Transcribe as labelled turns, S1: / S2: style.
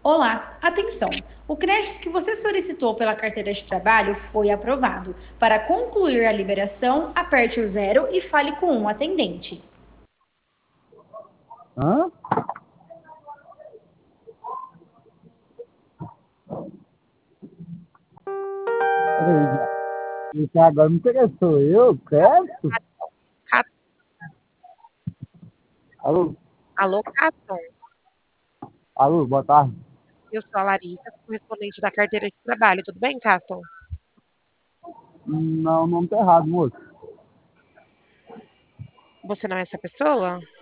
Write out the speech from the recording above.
S1: Olá, atenção! O crédito que você solicitou pela carteira de trabalho foi aprovado. Para concluir a liberação, aperte o zero e fale com um atendente.
S2: Hã? Peraí, isso agora me interessou. Eu, crédito?
S3: Ca-
S2: Alô?
S3: Alô, Caton.
S2: Alô, boa tarde.
S3: Eu sou a Larissa, correspondente da carteira de trabalho. Tudo bem, Caton?
S2: Não, não tá errado, moço.
S3: Você não é essa pessoa?